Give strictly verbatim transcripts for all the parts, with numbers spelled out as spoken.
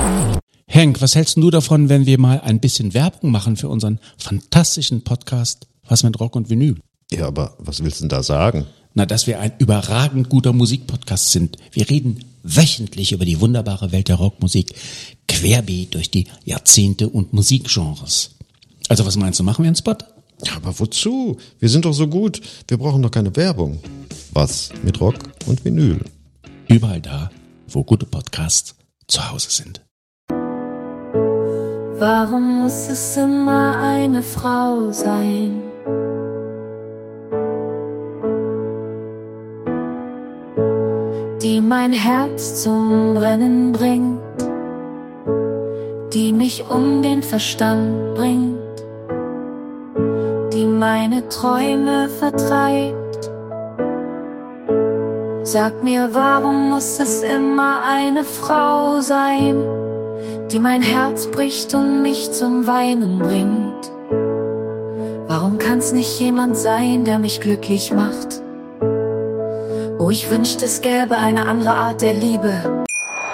Henk, was hältst du davon, wenn wir mal ein bisschen Werbung machen für unseren fantastischen Podcast Was mit Rock und Vinyl? Ja, aber was willst du denn da sagen? Na, dass wir ein überragend guter Musikpodcast sind. Wir reden wöchentlich über die wunderbare Welt der Rockmusik, querbeet durch die Jahrzehnte und Musikgenres. Also was meinst du, machen wir einen Spot? Ja, aber wozu? Wir sind doch so gut. Wir brauchen doch keine Werbung. Was mit Rock und Vinyl? Überall da, wo gute Podcasts zu Hause sind. Warum muss es immer eine Frau sein? Die mein Herz zum Brennen bringt, die mich um den Verstand bringt, die meine Träume vertreibt. Sag mir, warum muss es immer eine Frau sein, die mein Herz bricht und mich zum Weinen bringt? Warum kann's nicht jemand sein, der mich glücklich macht? Oh, ich wünschte, es gäbe eine andere Art der Liebe.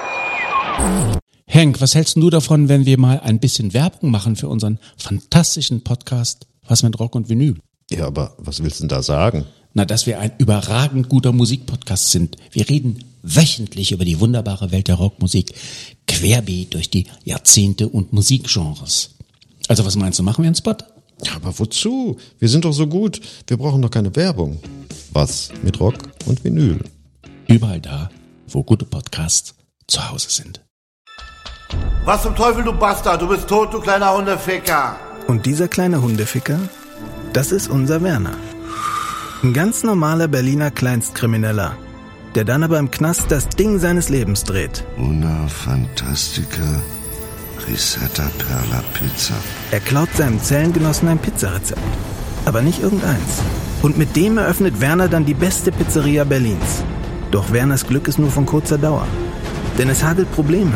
Henk, was hältst du davon, wenn wir mal ein bisschen Werbung machen für unseren fantastischen Podcast Was mit Rock und Vinyl? Ja, aber was willst du denn da sagen? Na, dass wir ein überragend guter Musikpodcast sind. Wir reden wöchentlich über die wunderbare Welt der Rockmusik, querbeet durch die Jahrzehnte und Musikgenres. Also was meinst du, machen wir einen Spot? Ja, aber wozu? Wir sind doch so gut. Wir brauchen doch keine Werbung. Was mit Rock und Vinyl? Überall da, wo gute Podcasts zu Hause sind. Was zum Teufel, du Bastard? Du bist tot, du kleiner Hundeficker. Und dieser kleine Hundeficker, das ist unser Werner. Ein ganz normaler Berliner Kleinstkrimineller, der dann aber im Knast das Ding seines Lebens dreht. Una Fantastica Risetta Perla Pizza. Er klaut seinem Zellengenossen ein Pizzarezept, aber nicht irgendeins. Und mit dem eröffnet Werner dann die beste Pizzeria Berlins. Doch Werners Glück ist nur von kurzer Dauer, denn es hagelt Probleme.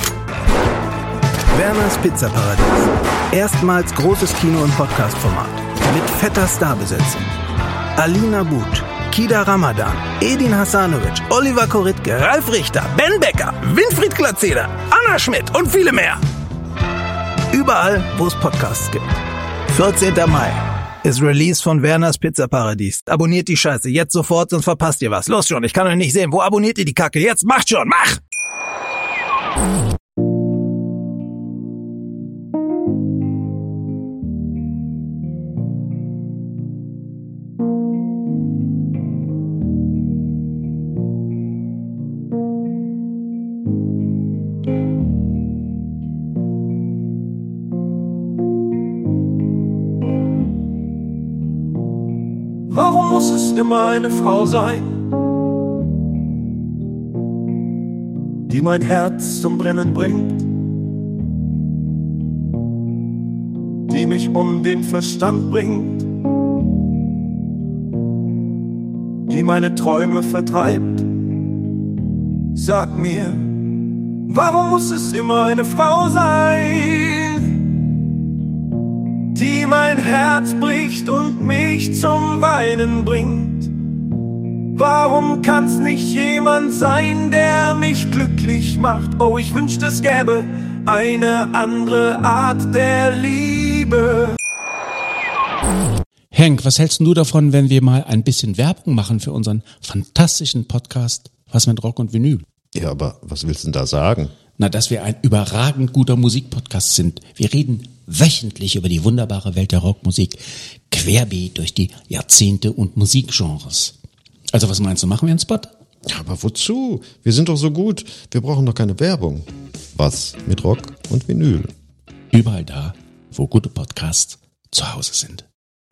Werners Pizzaparadies. Erstmals großes Kino- und Podcast-Format. Mit fetter Starbesetzung. Alina But, Kida Ramadan, Edin Hasanovic, Oliver Koritke, Ralf Richter, Ben Becker, Winfried Glatzeder, Anna Schmidt und viele mehr. Überall, wo es Podcasts gibt. vierzehnten Mai ist Release von Werners Pizzaparadies. Abonniert die Scheiße jetzt sofort, sonst verpasst ihr was. Los schon, ich kann euch nicht sehen. Wo abonniert ihr die Kacke? Jetzt macht schon, mach! Warum muss es immer eine Frau sein, die mein Herz zum Brennen bringt, die mich um den Verstand bringt, die meine Träume vertreibt? Sag mir, warum muss es immer eine Frau sein, die mein Herz bricht und mich zum Weinen bringt? Warum kann's nicht jemand sein, der mich glücklich macht? Oh, ich wünschte, es gäbe eine andere Art der Liebe. Henk, was hältst du davon, wenn wir mal ein bisschen Werbung machen für unseren fantastischen Podcast Was mit Rock und Vinyl? Ja, aber was willst du denn da sagen? Na, dass wir ein überragend guter Musikpodcast sind. Wir reden wöchentlich über die wunderbare Welt der Rockmusik, querbeet durch die Jahrzehnte und Musikgenres. Also was meinst du, machen wir einen Spot? Ja, aber wozu? Wir sind doch so gut. Wir brauchen doch keine Werbung. Was mit Rock und Vinyl? Überall da, wo gute Podcasts zu Hause sind.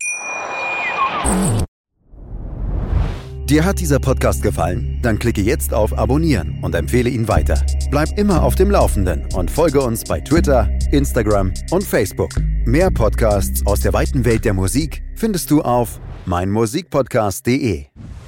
Dir hat dieser Podcast gefallen? Dann klicke jetzt auf Abonnieren und empfehle ihn weiter. Bleib immer auf dem Laufenden und folge uns bei Twitter, Instagram und Facebook. Mehr Podcasts aus der weiten Welt der Musik findest du auf meinmusikpodcast punkt de.